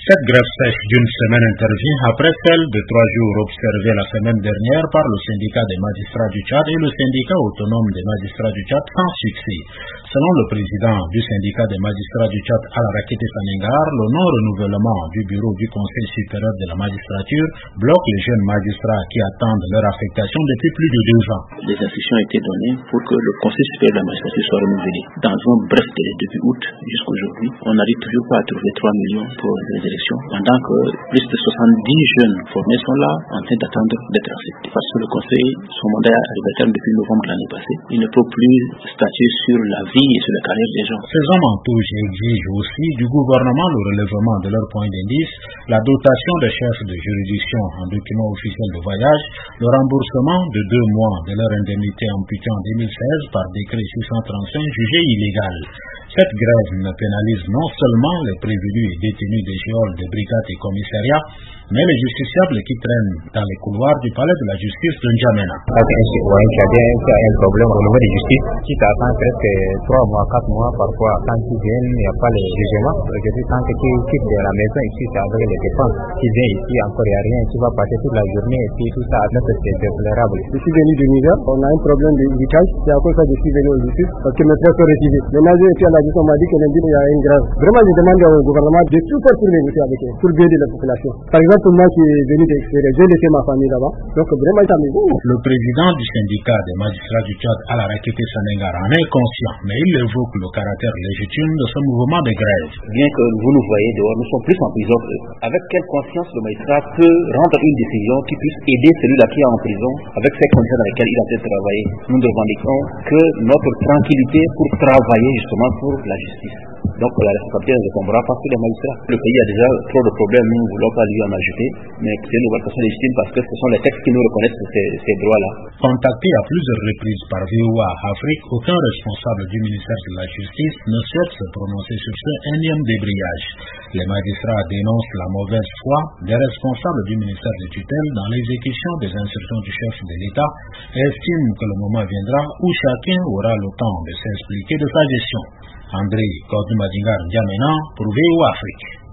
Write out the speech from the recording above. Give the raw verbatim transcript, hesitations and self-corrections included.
Cette grève sèche d'une semaine intervient après celle de trois jours observée la semaine dernière par le syndicat des magistrats du Tchad et le syndicat autonome des magistrats du Tchad sans succès. Selon le président du syndicat des magistrats du Tchad, Al-Rakete Saningar, le non-renouvellement du bureau du Conseil supérieur de la magistrature bloque les jeunes magistrats qui attendent leur affectation depuis plus de deux ans. Les instructions ont été données pour que le Conseil supérieur de la magistrature soit renouvelé. Dans un bref délai depuis août jusqu'à aujourd'hui, on n'arrive toujours pas à trouver trois millions pour les élections, pendant que plus de soixante-dix jeunes formés sont là en train d'attendre d'être affectés. Parce que le Conseil, son mandat arrive à terme depuis novembre de l'année passée, il ne peut plus statuer sur la vie et sur la carrière des gens. Ces hommes en touche exigent aussi du gouvernement le relèvement de leur point d'indice, la dotation des chefs de juridiction en document officiel de voyage, le remboursement de deux mois de leur indemnité amputée en deux mille seize par décret six cent trente-cinq jugé illégal. Cette grève ne pénalise non seulement les prévenus et détenus des géoles, des brigades et commissariats, mais les justiciables qui traînent dans les couloirs du palais de la justice de N'Djamena. Un citoyen tchadien qui a un problème au niveau de justice, qui t'attend presque trois mois, quatre mois, parfois quand ils viennent, il n'y a pas les jugements. Aujourd'hui, quand tu quittes de la maison ici, c'est avec les dépenses. Tu viens ici, encore il n'y a rien, tu vas passer toute la journée et puis tout ça, c'est déplorable. Je suis venu du Niger, on a un problème de héritage, c'est à cause de ça que je suis venu aux justice, parce que mes frères sont retirés. Maintenant, j'ai été à la justice, on m'a dit que lundi, il y a une grève. Vraiment, je demande au gouvernement de tout faire pour négocier avec eux, pour aider la population. Par exemple, moi qui est venu d'extérieur, j'ai laissé ma famille là-bas, donc vraiment, ça me dit. Le président du syndicat des magistrats du Tchad, Al-Rakete Saningar, en est conscient, mais il évoque le caractère légitime de ce mouvement de grève. Bien que vous nous voyez dehors, nous sommes plus en prison qu'eux. Avec quelle conscience le magistrat peut rendre une décision qui puisse aider celui-là qui est en prison avec ces conditions dans lesquelles il a fait travailler? Nous revendiquons que notre tranquillité pour travailler justement pour la justice. Donc la responsabilité ne retombera pas sur les magistrats. Le pays a déjà trop de problèmes, nous ne voulons pas lui en ajouter, mais c'est une revendication légitime parce que ce sont les textes qui nous reconnaissent ces, ces droits-là. Contacté à plusieurs reprises par V O A Afrique, aucun responsable du ministère de la Justice ne souhaite se prononcer sur ce énième débrayage. Les magistrats dénoncent la mauvaise foi des responsables du ministère de tutelle dans l'exécution des instructions du chef de l'État et estiment que le moment viendra où chacun aura le temps de s'expliquer de sa gestion. André Kodoumadingar N'Djamena pour V O A Afrique.